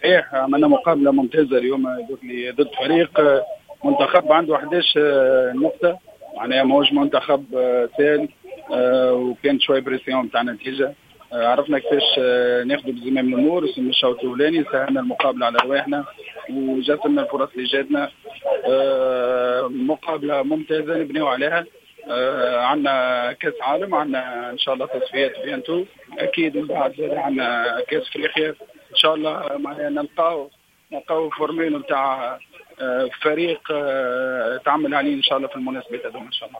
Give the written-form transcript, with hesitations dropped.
صحيح عملنا مقابلة ممتازة اليوم ضد فريق منتخب عنده 11 نقطة، معناها ماهوش منتخب سهل، وكان شوي بريسيون نتاع النتيجة. عرفنا كيفاش ناخذوا بزمام الامور من الشوط الاولاني، سهلنا المقابله على رواحنا وجاتنا الفرص اللي جاتنا. مقابله ممتازه نبنيو عليها. عندنا كاس عالم، عندنا ان شاء الله تصفيات بيانتو، اكيد من بعد عندنا كاس افريقيا ان شاء الله. معناها نلقاو فورميل نتاع فريق تعمل عليه ان شاء الله في المناسبات هذوما ان شاء الله.